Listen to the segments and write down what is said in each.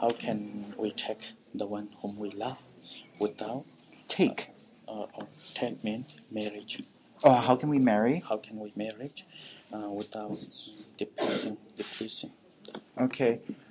how can we take the one whom we love without Take. Take means marriage. Oh, how can we marry? How can we marriage without depressing? Okay.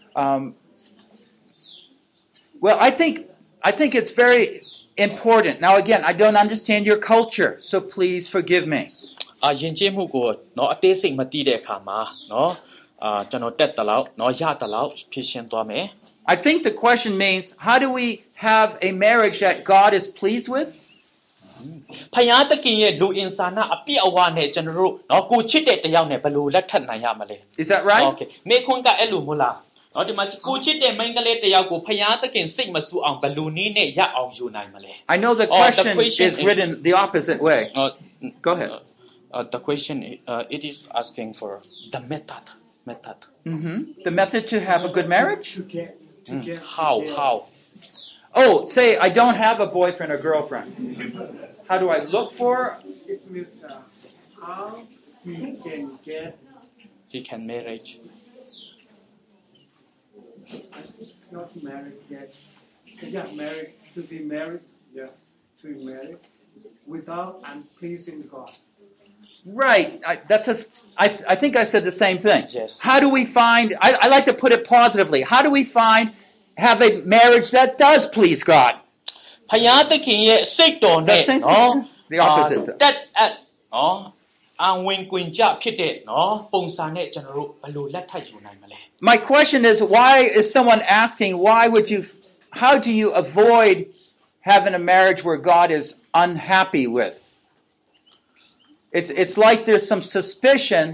Well, I think it's very important. Now, again, I don't understand your culture, so please forgive me. ယဉ်ကျေးမှုကိုเนาะအသေးစိတ်မသိတဲ့အခါမှာเนาะကျွန်တော်တက်တလောက်เนาะရတလောက်ဖြစ်ရှင်းသွားမယ် I think the question means, how do we have a marriage that God is pleased with? ဖယားသခင်ရဲ့လူအင်ဆာနာအပြည့်အဝနဲ့ကျွန်တော်တို့เนาะကိုချစ်တဲ့တယောက်နဲ့ဘယ်လိုလက်ထပ်နိုင်ရမလဲ Is that right? Okay မေခွန်းကအဲ့လိုမလားเนาะဒီမှာကိုချစ်တဲ့မိန်းကလေးတယောက်ကိုဖယားသခင်စိတ်မဆူအောင်ဘယ်လိုနည်းနဲ့ရအောင်ယူနိုင်မလဲ I know the question is written the opposite way. Go ahead. The question it is asking for the method. The method to have a good marriage? To get How? Oh, say I don't have a boyfriend or girlfriend. How do I look for? It means how He can marriage. not married yet. Yeah, married to be married. Yeah, to be married without unpleasing God. Right. I think I said the same thing. Yes. How do we find? I like to put it positively. How do we have a marriage that does please God? ဖယားသခင်ရဲ့စိတ်တော်နဲ့เนาะ The opposite. တက်အပ်เนาะအဝင်ကွင်ကြဖြစ်တဲ့เนาะပုံစံနဲ့ကျွန်တော်တို့ဘယ်လိုလက်ထပ်ယူနိုင်မလဲ My question is, why is someone asking, how do you avoid having a marriage where God is unhappy with? It's like there's some suspicion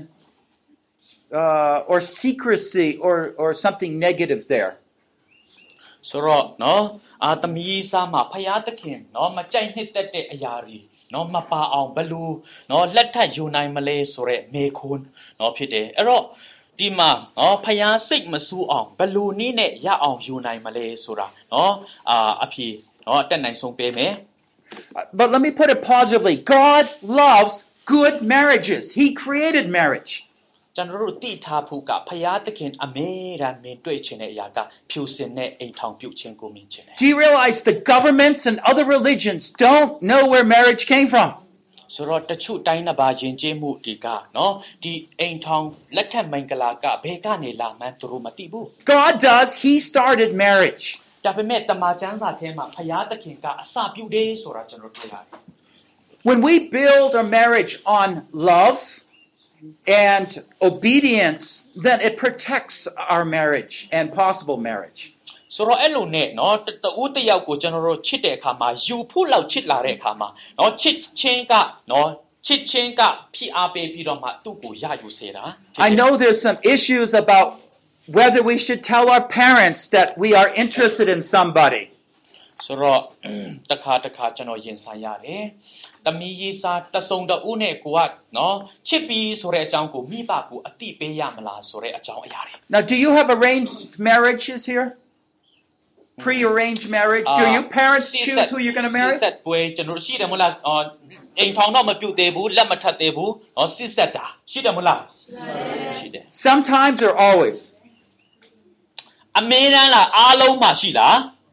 or secrecy or something negative there. ဆိုတော့เนาะသမီးစားမှာဖယားသခင်เนาะမကြိုက်နှစ်သက်တဲ့အရာတွေเนาะမပါအောင်ဘယ်လိုเนาะလက်ထပ်ယူနိုင်မလဲဆိုတဲ့မေခွန်းเนาะဖြစ်တယ်အဲ့တော့ဒီမှာเนาะဖယားစိတ်မဆူအောင်ဘယ်လိုနည်းနဲ့ရအောင်ယူနိုင်မလဲဆိုတာเนาะအဖြေเนาะတက်နိုင်ဆုံးပေးမယ် But let me put it positively. God loves good marriages. He created marriage. ကျွန်တော်တို့သိထားဖို့ကဖယားသခင်အမေရာမင်းတွေ့ခြင်းတဲ့အရာကဖြူစင်တဲ့အိမ်ထောင်ပြုခြင်းကိုမြင်ခြင်းတယ် Do you realize the governments and other religions don't know where marriage came from? ဆိုတော့တချို့တိုင်းတစ်ပါးယဉ်ကျေးမှုဒီကနော်ဒီအိမ်ထောင်လက်ထက်မင်္ဂလာကဘယ်ကနေလာမှန်းသူတို့မသိဘူး God does. He started marriage. ဒါပေမဲ့တမန်ကျမ်းစာထဲမှာဖယားသခင်ကအစပြုတယ်ဆိုတာကျွန်တော်တွေ့ရတယ် When we build a marriage on love and obedience, then it protects our marriage and possible marriage. ဆိုတော့အဲ့လိုနဲ့နော်တူတယောက်ကိုကျွန်တော်တို့ချစ်တဲ့အခါမှာယူဖို့လောက်ချစ်လာတဲ့အခါမှာနော်ချစ်ချင်းကဖိအားပေးပြီးတော့မှသူ့ကိုရယူစေတာ I know there's some issues about whether we should tell our parents that we are interested in somebody. ဆိုတော့တခါကျွန်တော်ရင်ဆိုင်ရတယ်တမီးရေးစားတဆုံတူနဲ့ကိုကနော်ချစ်ပြီးဆိုတဲ့အကြောင်းကိုမိဘကိုအတိပေးရမလားဆိုတဲ့အကြောင်းအရာတွေ Now, do you have arranged marriages here? Pre-arranged marriage? Do your parents choose who you're going to marry? စစ်ပွဲကျွန်တော်ရှိတယ်မလားအိမ်ထောင်တော့မပြုတ်သေးဘူးလက်မထပ်သေးဘူးနော်စစ်ဆက်တာရှိတယ်မလားရှိတယ် Sometimes or always? အမေရန်လားအားလုံးမှာရှိလား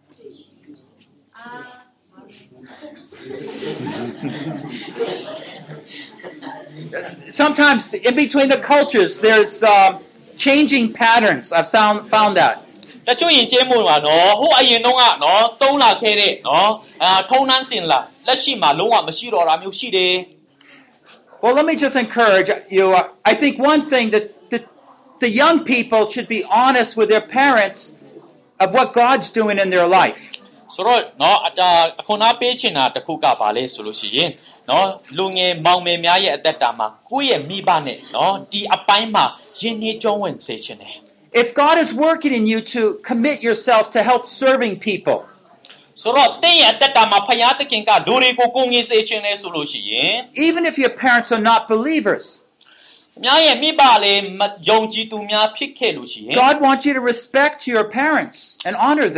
Sometimes in between the cultures, there's changing patterns. I've found that. တချို့ယဉ်ကျေးမှုမှာနော်ဟိုအရင်တုန်းကနော်သုံးလာခဲ့တဲ့နော်ထုံနှန်းစင်လာလက်ရှိမှာလုံးဝမရှိတော့တာမျိုးရှိတယ် Well, let me just encourage you. I think one thing that the young people should be honest with their parents of what God's doing in their life. ဆိုတော့နော်အခုနာပေးချင်တာတခုကပါလဲဆိုလို့ရှိရင်နော်လူငယ်မောင်မယ်များရဲ့အသက်တာမှာကိုယ့်ရဲ့မိဘနဲ့နော်ဒီအပိုင်းမှာယဉ်ကျေးကျွမ်းဝင်စေချင်တယ် If God is working in you to commit yourself to help serving people. ဆိုတော့တင်းရဲ့အသက်တာမှာဖယားသခင်ကလူတွေကိုကိုငြိစေချင်တယ်ဆိုလို့ရှိရင် Even if your parents are not believers. များရဲ့မိဘလည်းယုံကြည်သူများဖြစ်ခဲ့လို့ရှိရင် God wants you to respect your parents and honor them.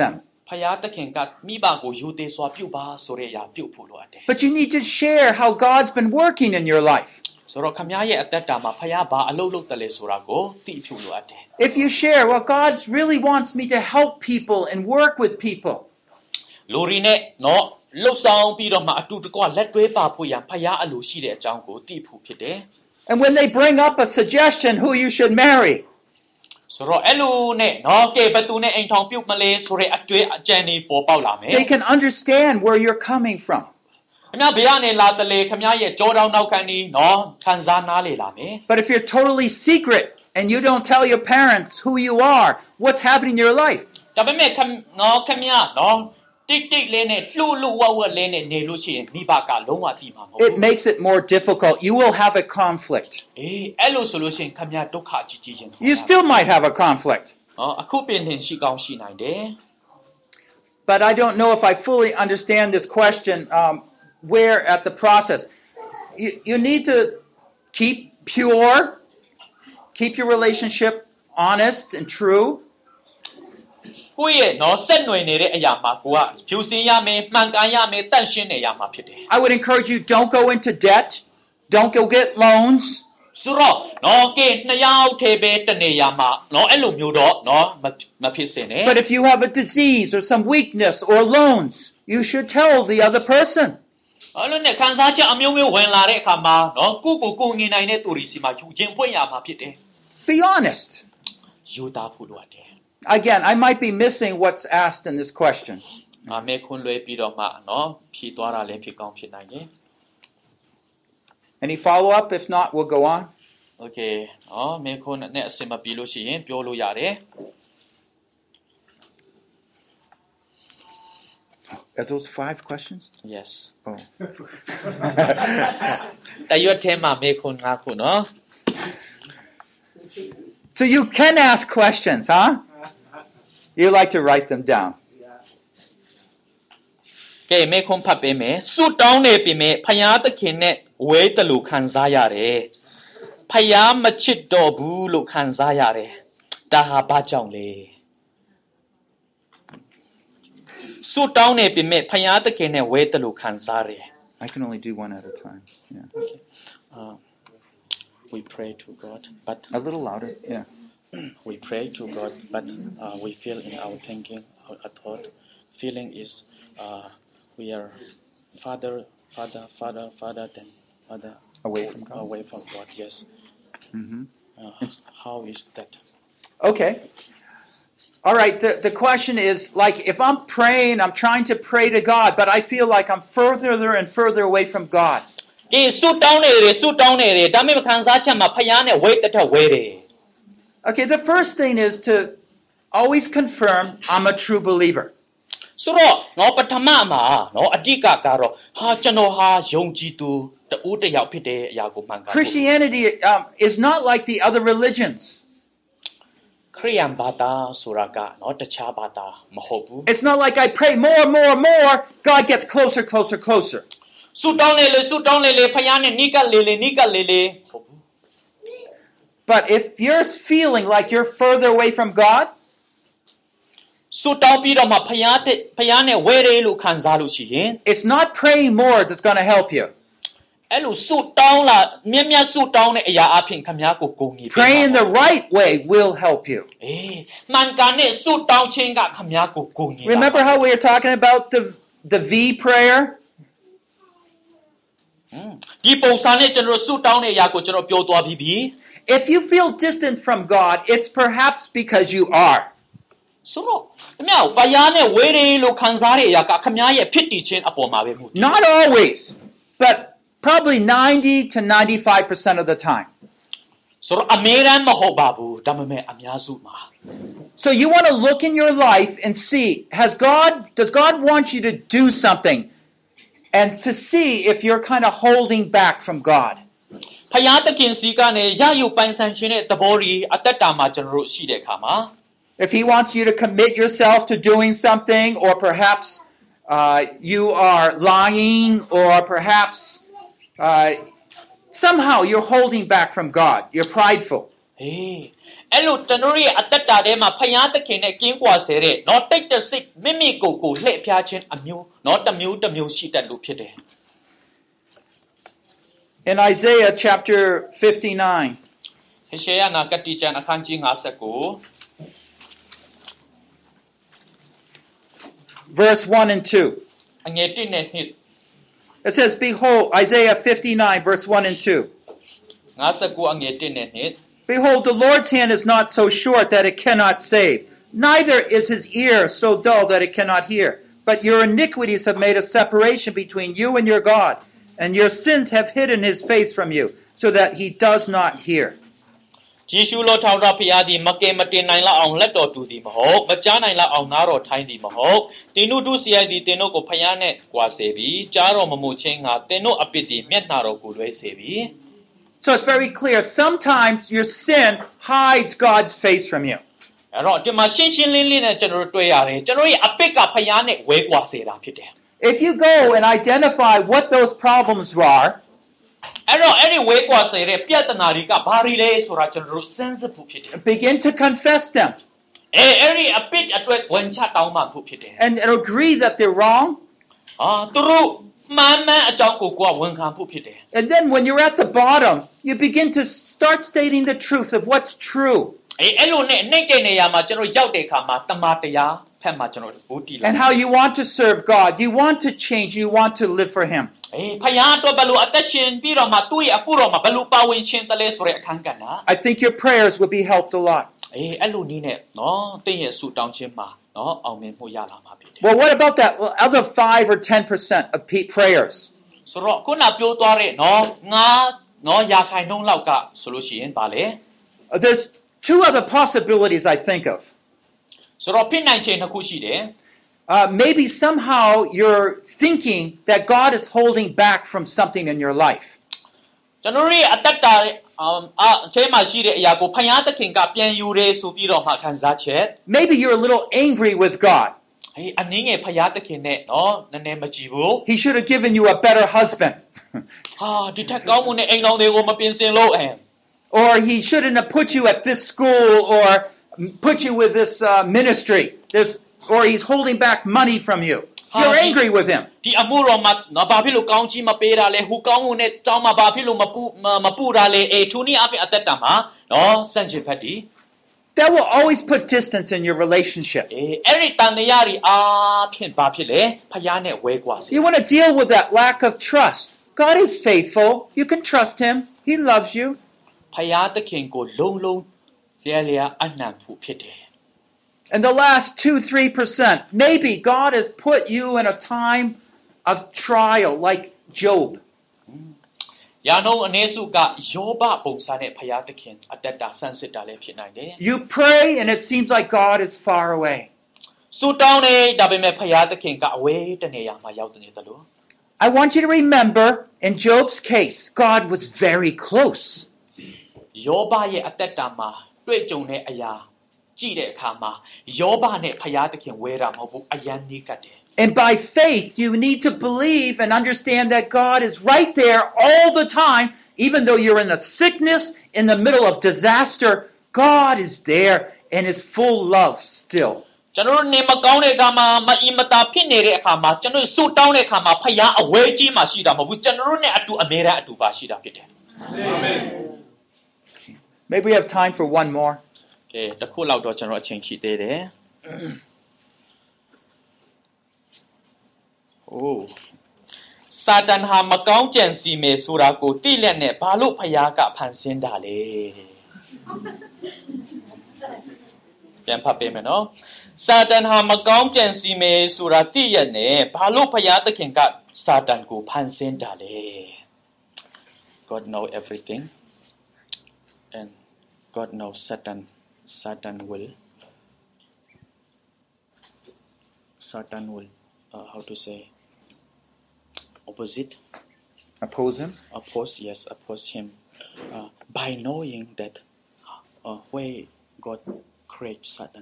ဖယားသခင်ကမိဘကိုယူသေးစွာပြုပါဆိုတဲ့အရာပြုဖို့လိုအပ်တယ် But you need to share how God's been working in your life. ဆိုတော့ခမရဲ့အသက်တာမှာဖယားဘာအလုပ်လုပ်တယ်လဲဆိုတာကိုသိဖို့လိုအပ်တယ် If you share, well, God really wants me to help people and work with people. လူရီနဲ့နော်လှုပ်ဆောင်ပြီးတော့မှအတူတကွလက်တွဲပါဖို့ရန်ဖယားအလိုရှိတဲ့အကြောင်းကိုသိဖို့ဖြစ်တယ် And when they bring up a suggestion who you should marry, ဆိုတော့အဲ့လိုနဲ့နော်ကဲဘသူနဲ့အိမ်ထောင်ပြုတ်မလဲဆိုတဲ့အတွေ့အကြံတွေပေါ်ပေါက်လာမယ် they can understand where you're coming from. ခမဘယ်ကနေလာတယ်လဲခမရဲ့ကြောတောင်းနောက်ခံဒီနော်ခံစားနားလေလာမယ် But if you're totally secret and you don't tell your parents who you are, what's happening in your life, ဒါပေမဲ့နော်ခမနော်တိတ်တိတ်လေးနဲ့လှုပ်လှုပ်ဝက်ဝက်လေးနဲ့နေလို့ရှိရင်မိဘကလုံးဝတည်မှာမဟုတ်ဘူး it makes it more difficult. You will have a conflict. အေးအဲ့လိုဆိုလို့ရှိရင်ခမဒုက္ခကြီးကြီးရင် You still might have a conflict. အခုပင်တင်ရှိကောင်းရှိနိုင်တယ် But I don't know if I fully understand this question where at the process. You need to keep pure, keep your relationship honest and true. ကိုယ့်ရဲ့နော်ဆက်နွယ်နေတဲ့အရာမှာကိုကဖြူစင်ရမယ်မှန်ကန်ရမယ်တန့်ရှင်းနေရမှာဖြစ်တယ် I would encourage you, don't go into debt. Don't go get loans. ဆိုတော့နော်ကဲနှစ်ယောက်ထဲပဲတနေရမှာနော်အဲ့လိုမျိုးတော့နော်မဖြစ်စင်နဲ့ But if you have a disease or some weakness or loans, you should tell the other person. အဲ့လိုနဲ့ခံစားချက်အမျိုးမျိုးဝင်လာတဲ့အခါမှာနော်ကိုငင်နိုင်တဲ့သူတွေစီမှာယူခြင်းဖွင့်ရမှာဖြစ်တယ် Be honest. ယူသားဖို့လိုအပ်တယ် Again, I might be missing what's asked in this question. ငါမဲခွန်းလွှဲပြီးတော့မှနော်ဖြေသွားတာလည်းဖြစ်ကောင်းဖြစ်နိုင်တယ် Any follow-up? If not, we'll go on. Okay နော်မဲခွန်းနဲ့အစင်မပြေလို့ရှိရင်ပြောလို့ရတယ် Are those 5 questions? Yes Oh. တရွတ်ထဲမှာမဲခွန်း5ခုနော် So you can ask questions, huh? You like to write them down. ကဲမဲခွန်းဖတ်ပေးမယ်ဆုတောင်းနေပြီမဲ့ဖယားသခင်နဲ့ဝဲတလူခံစားရတယ်ဖယားမချစ်တော့ဘူးလို့ခံစားရတယ်ဒါဟာဘာကြောင့်လဲဆုတောင်းနေပြီမဲ့ဖယားသခင်နဲ့ဝဲတလူခံစားရတယ် I can only do one at a time. Yeah. We pray to God but A little louder. Yeah. we pray to God but we feel in our thinking our thought feeling is we are father then father Away from God. Yes Mm-hmm. how is that Okay. All right. The question is, like, if I'm praying, I'm trying to pray to God, but I feel like I'm further and further away from God. ကဲဆုတောင်းနေတယ်ဒါပေမဲ့ခံစားချက်မှာဖယားနဲ့ဝဲတက်ဝဲတယ် Okay. The first thing is to always confirm I'm a true believer. ဆိုတော့နော်ပထမမှာနော်အဓိကကတော့ဟာကျွန်တော်ဟာယုံကြည်သူတူတယောက်ဖြစ်တဲ့အရာကိုမှန်ကန် Christianity is not like the other religions. ခရိယန်ဘာသာဆိုတာကနော်တခြားဘာသာမဟုတ်ဘူး It's not like I pray more, God gets closer. ဆုတောင်းလေဖယားနဲ့နိကလေဟုတ်ဘူး But if you're feeling like you're further away from God, ဆုတောင်းပြီးတော့မှဖယားနဲ့ဝဲတယ်လို့ခံစားလို့ရှိရင် it's not praying more that's going to help you. အဲ့လိုဆုတောင်းလာမြတ်ဆုတောင်းတဲ့အရာအဖြစ်ခမ ्या ကိုဂုဏ်ကြီးပေးပါ Praying the right way will help you. မှန်ကန်တဲ့ဆုတောင်းခြင်းကခမ ्या ကိုဂုဏ်ကြီး Remember how we were talking about the V prayer? ဒီပုံစံနဲ့ကျွန်တော်ဆုတောင်းတဲ့အရာကိုကျွန်တော်ပြောသွားပြီးပြီ If you feel distant from God, it's perhaps because you are. ဆိုတော့ခမ ्या ဘာယာနဲ့ဝဲတယ်လို့ခံစားတဲ့အရာကခမ ्या ရဲ့ဖြစ်တည်ခြင်းအပေါ်မှာပဲမှု Not always, but probably 90 to 95% of the time. ဆိုတော့အမြဲတမ်းမဟုတ်ပါဘူးဒါပေမဲ့အများစုမှာ So you want to look in your life and see, does God want you to do something? And to see if you're kind of holding back from God. ဖယားသခင်စီကနေရယူပိုင်ဆိုင်ခြင်းတဲ့သဘောကြီးအသက်တာမှာကျွန်တော်တို့ရှိတဲ့အခါမှာ If he wants you to commit yourself to doing something, or perhaps you are lying, or perhaps somehow you're holding back from God. You're prideful. ဟေးအဲ့လိုကျွန်တော်ရဲ့အသက်တာထဲမှာဖယားသခင်နဲ့ကင်းကွာစေတဲ့เนาะတိတ်တဆိတ်မိမိကိုယ်ကိုလှည့်ဖျားခြင်းအမျိုးเนาะတစ်မျိုးရှိတတ်လို့ဖြစ်တယ် In Isaiah chapter 59, ဟေရှယနာဂတိကျမ်းအခန်းကြီး59 verse 1 and 2. အငယ်1နဲ့2 It says, Behold, Isaiah 59, verse 1 and 2. 59အငယ်1နဲ့2 Behold, the Lord's hand is not so short that it cannot save, neither is his ear so dull that it cannot hear. But your iniquities have made a separation between you and your God, and your sins have hidden his face from you, so that he does not hear. ဂျေရှုလောထောက်တော်ဖျားသည်မကဲမတင်နိုင်လောက်အောင်လက်တော်တူသည်မဟုတ်မကြားနိုင်လောက်အောင်နားတော်ထိုင်းသည်မဟုတ်တင်းတို့ဒုစရိုက်သည်တင်းတို့ကိုဖျားနဲ့ကွာစေပြီးကြားတော်မမှုချင်းကတင်းတို့အပြစ်သည်မျက်နှာတော်ကိုလွှဲစေပြီး So it's very clear. Sometimes your sin hides God's face from you. အဲ့တော့ဒီမှာရှင်းရှင်းလင်းလင်းနဲ့ကျွန်တော်တို့တွေ့ရတယ်ကျွန်တော်ရဲ့အပြစ်ကဖျားနဲ့ဝဲကွာစေတာဖြစ်တယ် If you go and identify what those problems are, အဲ့တော့အဲ့ဒီဝဲကွာစေတဲ့ပြဿနာတွေကဘာတွေလဲဆိုတာကျွန်တော်တို့စမ်းစစ်ဖို့ဖြစ်တယ် begin to confess them အဲ့ဒီအပြစ်အတွက်ဝန်ချတောင်းပန်ဖို့ဖြစ်တယ် and agree that they're wrong. သူတို့မှန်မှန်အကြောင်းကိုကိုယ်ဝန်ခံဖို့ဖြစ်တယ် And then when you're at the bottom, you begin to start stating the truth of what's true အဲ့လိုနဲ့နှိမ့်တဲ့နေရာမှာကျွန်တော်ရောက်တဲ့အခါမှာတမန်တရားဖက်မှာကျွန်တော်ဦးတည်လာ and how you want to serve God. You want to change. You want to live for him. ဖယားတော့ဘလို့အသက်ရှင်ပြီးတော့မှသူ့ရဲ့အမှုတော်မှာဘလို့ပါဝင်ခြင်းတလဲဆိုတဲ့အခန်းကဏ္ဍ I think your prayers would be helped a lot. အဲ့လိုနည်းနဲ့နော်တင့်ရဲ့ဆုတောင်းခြင်းမှာနော်အောင်မြင်မှုရလာမှာဖြစ်တယ် Well, what about that other 5 or 10% of prayers? ဆိုတော့ခုနပြောသွားတဲ့နော်ငါနော်ရာခိုင်နှုန်းလောက်ကဆိုလို့ရှိရင်ဗာလေ There's two other possibilities I think of. ဆိုတော့ဖြစ်နိုင်ခြင်းတစ်ခုရှိတယ် Maybe somehow you're thinking that God is holding back from something in your life. ကျွန်တော်ရဲ့အတ္တအထဲမှာရှိတဲ့အရာကိုဖယားသခင်ကပြန်ယူတယ်ဆိုပြီးတော့မှခံစားချက် Maybe you're a little angry with God. အနည်းငယ်ဖယားသခင်နဲ့နော်နည်းနည်းမကြည့်ဘူး He should have given you a better husband. ဒီထက်ကောင်းမှုနဲ့အိမ်တော်တွေကိုမပြင်ဆင်လို့ Or he shouldn't have put you at this school or put you with this ministry. Or he's holding back money from you. You're angry with him. ဒီအမှုတော်မှာနော်ဘာဖြစ်လို့ကောင်းကြီးမပေးတာလဲဟိုကောင်းမှုနဲ့ကြောင်းမှာဘာဖြစ်လို့မပူတာလဲသူနည်းအပြင်အသက်တာမှာနော်စန့်ကျင်ဖက်ဒီ That will always put distance in your relationship. အဲ့ဒီတန်တရားတွေအားဖြင့်ဘာဖြစ်လဲဖယားနဲ့ဝဲကွာစေ You want to deal with that lack of trust. God is faithful. You can trust him. He loves you. ဖယားသခင်ကိုလုံးလုံးလျာအနှံဖို့ဖြစ်တယ် And the last 2-3%, maybe God has put you in a time of trial like Job. ရာနှုန်းအနည်းစုကယောဘပုံစံနဲ့ဖယားသခင်အသက်တာဆန့်စစ်တာလည်းဖြစ်နိုင်တယ် You pray and it seems like God is far away. ဆုတောင်းနေဒါပေမဲ့ဖယားသခင်ကအဝေးတနေရာမှာရောက်နေတယ်လို့ I want you to remember, in Job's case, God was very close. ယောဘရဲ့အသက်တာမှာတွေ့ကြုံတဲ့အရာကြည့်တဲ့အခါမှာယောဘနဲ့ဖယားသခင်ဝဲတာမဟုတ်ဘူးအယံနီးကတ်တယ် And by faith, you need to believe and understand that God is right there all the time, even though you're in a sickness, in the middle of disaster. God is there and is full love still. ကျွန်တော်နေမကောင်းတဲ့အခါမှာမအီမတာဖြစ်နေတဲ့အခါမှာကျွန်တော်ဆုတောင်းတဲ့အခါမှာဖယားအဝဲကြီးမှာရှိတာမဟုတ်ဘူးကျွန်တော်နဲ့အတူအမြဲတမ်းအတူပါရှိတာဖြစ်တယ် Amen. Maybe we have time for one more. ကဲတစ်ခုလောက်တော့ကျွန်တော်အချိန်ရှိသေးတယ် စာတန်ဟာမကောင်းကြံစီမယ်ဆိုတာကိုတိလက်နဲ့ဘာလို့ဖယားကဖန်ဆင်းတာလဲပြန်ဖတ်ပေးမယ်နော်စာတန်ဟာမကောင်းကြံစီမယ်ဆိုတာတိရက်နဲ့ဘာလို့ဖယားသခင်ကစာတန်ကိုဖန်ဆင်းတာလဲ God know everything and God knows Satan will how to say Oppose him. Oppose him by knowing that why God creates Satan.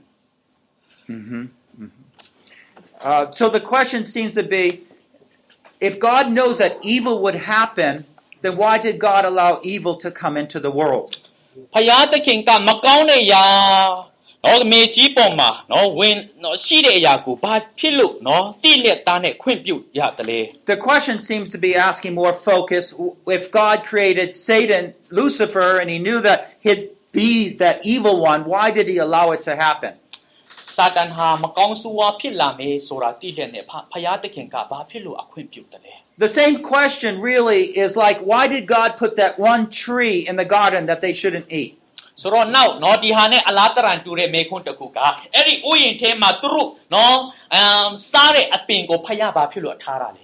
So the question seems to be, if God knows that evil would happen, then why did God allow evil to come into the world? ဖယားသခင်ကမကောင်းတဲ့အရာနော်အမေကြီးပေါ်မှာနော်ဝင်နော်ရှိတဲ့အရာကိုဘာဖြစ်လို့နော်တိလက်သားနဲ့ခွင့်ပြုရတယ်လဲ The question seems to be asking more focus. If God created Satan, Lucifer, and he knew that he'd be that evil one, why did he allow it to happen? စာတန်ဟာမကောင်းဆိုးဝါးဖြစ်လာမယ်ဆိုတာတိလက်နဲ့ဖယားသခင်ကဘာဖြစ်လို့အခွင့်ပြုတယ်လဲ The same question really is like, why did God put that one tree in the garden that they shouldn't eat? ဆိုတော့နောက်နော်ဒီဟာနဲ့အလားတရန်တူတဲ့မေခွန်းတစ်ခုကအဲ့ဒီဥယျာဉ်ထဲမှာသူတို့နော်စားတဲ့အပင်ကိုဖယားဘာဖြစ်လို့ထားတာလဲ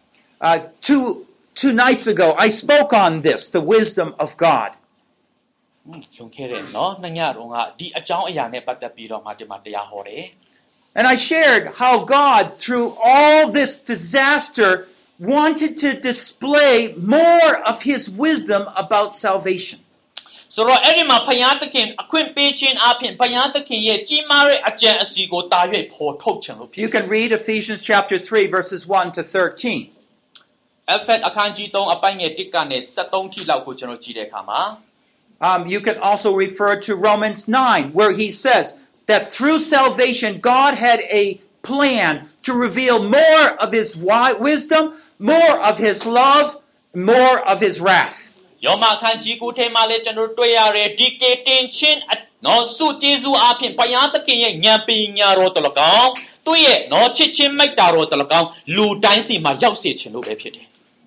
Two nights ago, I spoke on this, the wisdom of God. လွန်ခဲ့တဲ့နော်နှစ်ညတော့ကဒီအကြောင်းအရာနဲ့ပတ်သက်ပြီးတော့မှဒီမှာတရားဟောတယ် And I shared how God, through all this disaster, wanted to display more of his wisdom about salvation. ဆိုတော့အဲ့ဒီမှာဖယားသခင်အခွင့်ပေးခြင်းအပြင်ဖယားသခင်ရဲ့ကြီးမားတဲ့အကြံအစီကိုတာ၍ဖော်ထုတ်ခြင်းလို့ဖြစ် You can read Ephesians chapter 3, verses 1 to 13. အဖက်အခန်းကြီး3အပိုင်းငယ်1ကနေ73ထိလောက်ကိုကျွန်တော်ကြည့်တဲ့အခါမှာ You can also refer to Romans 9, where he says that through salvation, God had a plan to reveal more of his wisdom, more of his love, more of his wrath. ယောမအခန်းကြီး9ထဲမှာလည်းကျွန်တော်တွေ့ရတယ်ဒီကေတင်ချင်းနော်စုကျေးဇူးအပြင်ဘုရားသခင်ရဲ့ဉာဏ်ပညာတော်တလကောင်သူ့ရဲ့နော်ချစ်ချင်းမိတ်တာတော်တလကောင်လူတိုင်းစီမှာရောက်စေခြင်းလို့ပဲဖြစ်တယ်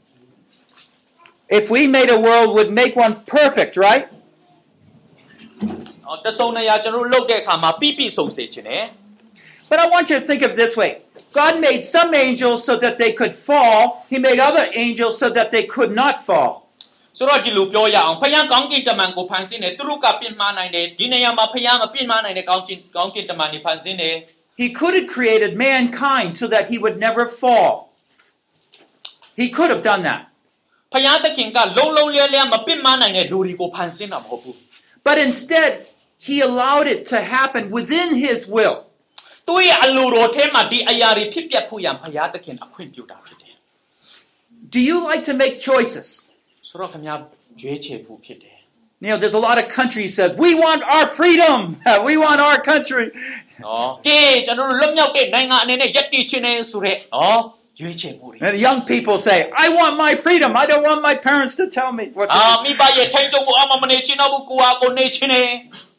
If we made a world, would make one perfect, right? တဆုံနေရာကျွန်တော်လုပ်တဲ့အခါမှာပြပြစုံစေခြင်းနဲ့ But I want you to think of it this way. God made some angels so that they could fall. He made other angels so that they could not fall. ဆိုတော့ဒီလိုပြောရအောင်ဖယားကောင်းကင်တမန်ကိုဖန်ဆင်းတယ်သူတို့ကပြင်မာနိုင်တယ်ဒီနေရာမှာဖယားမပြင်မာနိုင်တဲ့ကောင်းကင်တမန်ကိုဖန်ဆင်းတယ် He could have created mankind so that he would never fall. He could have done that. ဖယားသခင်ကလုံးလုံးလျဲလျဲမပြင်မာနိုင်တဲ့လူတွေကိုဖန်ဆင်းတာမဟုတ်ဘူး But instead, he allowed it to happen within his will. သူ့ရဲ့အလိုတော်ထဲမှာဒီအရာတွေဖြစ်ပျက်ဖို့ရန်ဖယားသခင်အခွင့်ပြုတာဖြစ်တယ် Do you like to make choices? ဆိုတော့ခင်ဗျာရွေးချယ်ဖို့ဖြစ်တယ် You know, there's a lot of countries says, we want our freedom. We want our country. နော်ကဲကျွန်တော်တို့လွတ်မြောက်တဲ့နိုင်ငံအနေနဲ့ယက်တည်ခြင်းနဲ့ဆိုတဲ့နော်ရွေးချယ်မှုတွေ And the young people say, I want my freedom. I don't want my parents to tell me what to do. မိဘရဲ့ထိုင်ကြုံမှုအမှမနေချင်တော့ဘူးကိုဟာကိုနေချင်တယ်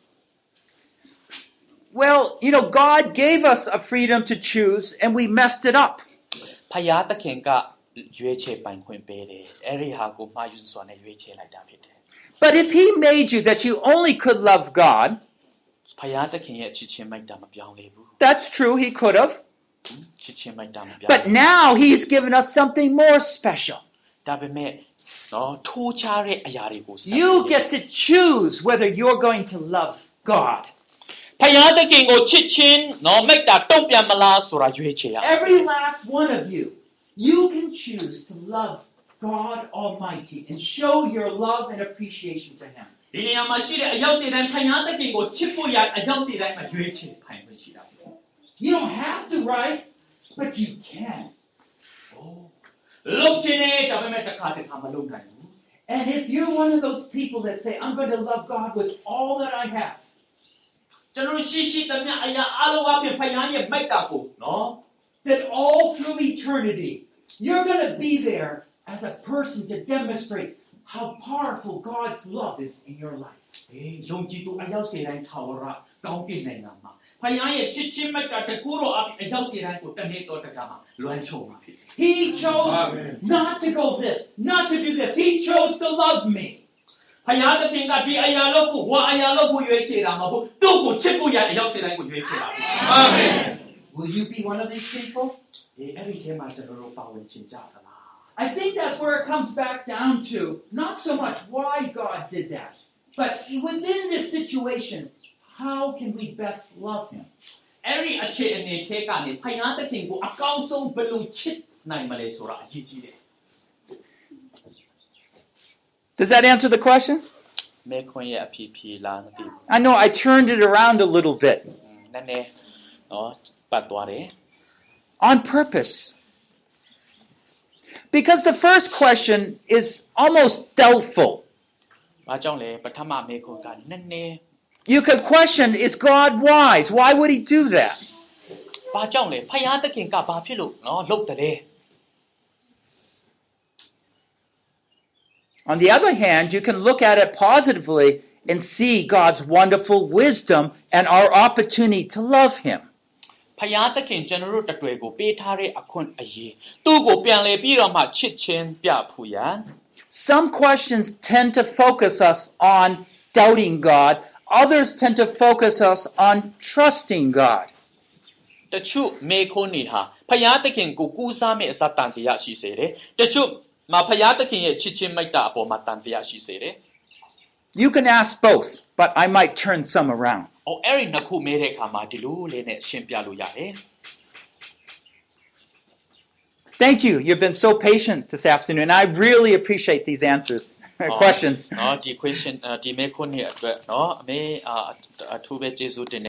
Well, you know, God gave us a freedom to choose and we messed it up. ဖယားသခင်ကရွေးချယ်ပိုင်ခွင့်ပေးတယ်အဲ့ဒီဟာကိုမှားယူစွာနဲ့ရွေးချယ်လိုက်တာဖြစ်တယ် But if he made you that you only could love God, ဖယားသခင်ရဲ့ချစ်ချင်းမိတ်တာမပြောင်းလဲဘူး that's true, he could have. ချစ်ချင်းမိတ်တာမပြောင်း But now he's given us something more special. ဒါပေမဲ့နော်ထိုးခြားတဲ့အရာတွေကို You get to choose whether you're going to love God. ဖယားသခင်ကိုချစ်ချင်းနော်မိတ်တာတုံ့ပြန်မလားဆိုတာရွေးချယ်ရ Every last one of you, you can choose to love God Almighty and show your love and appreciation to him. ဒီနေရာမှာရှိတဲ့အယောက်စီတိုင်းဖယားသခင်ကိုချစ်ဖို့ရအယောက်စီတိုင်းမှာရွေးချယ်ပိုင်ခွင့်ရှိတာ You don't have to, right? But you can. လုပ်ချင်တယ်ဒါပေမဲ့တစ်ခါမလုပ်နိုင်ဘူး And if you're one of those people that say, I'm going to love God with all that I have, ကျွန်တော်ရှိသမျှအရာအလုံးအပြင်ဖယားရဲ့မိတ်တာကိုနော် that all through eternity, you're going to be there as a person to demonstrate how powerful God's love is in your life. ယုံကြည်သူအယောက်စီတိုင်းထာဝရကောင်းကင်နိုင်ငံမှာဖယားရဲ့ချစ်ချင်းမိတ်တာတကူတော့အယောက်စီတိုင်းကိုတနေ့တော့တကမှာလွှမ်းခြုံမှာဖြစ်တယ် He chose not to go this, not to do this. He chose to love me. ဖယားသခင်ကဒီအရာလို့ကိုဝါအရာလို့ကိုရွေးချယ်တာမဟုတ်ဘူးသူ့ကိုချစ်ဖို့ရအယောက်စီတိုင်းကိုရွေးချယ်တာဖြစ်တယ် Amen. Will you be one of these people? အဲ့ဒီထဲမှာကျွန်တော်တို့ပါဝင်ချင်ကြသလား I think that's where it comes back down to not so much why God did that, but within this situation, how can we best love him? အဲ့ဒီအခြေအနေထဲကနေဖယားသခင်ကိုအကောင်းဆုံးဘယ်လိုချစ်နိုင်မလဲဆိုတာအရေးကြီးတယ် Does that answer the question? မဲခွန်းရဲ့အဖြစ်ဖြေလားမသိဘူး I know I turned it around a little bit နည်းနည်းနော်ပတ်သွားတယ် on purpose. Because the first question is almost doubtful. ဘာကြောင့်လဲပထမမေခွန်းကနည်းနည်း You could question, is God wise? Why would he do that? ဘာကြောင့်လဲဖယားသခင်ကဘာဖြစ်လို့နော်လုပ်တယ်လဲ On the other hand, you can look at it positively and see God's wonderful wisdom and our opportunity to love him. ဖယားသခင်ကျွန်တော်တို့တတွေ့ကိုပေးထားတဲ့အခွင့်အရေးသူ့ကိုပြန်လဲပြီးတော့မှချစ်ချင်းပြဖို့ရန် Some questions tend to focus us on doubting God. Others tend to focus us on trusting God. တချို့မေခွန်းနေတာဖယားသခင်ကိုကူးစားမဲ့အစတန်တရားရှိစေတယ်တချို့မှာဖယားသခင်ရဲ့ချစ်ချင်းမိတ်တာအပေါ်မှာတန်တရားရှိစေတယ် You can ask both, but I might turn some around. အော်အဲ့ဒီနှစ်ခုမေးတဲ့အခါမှာဒီလိုလေးနဲ့ရှင်းပြလို့ရတယ် Thank you. You've been so patient this afternoon. I really appreciate these answers, questions. နော်ဒီ question ဒီမေခွန်းရဲ့အတွက်နော်အမေအထူးပဲကျေးဇူးတင်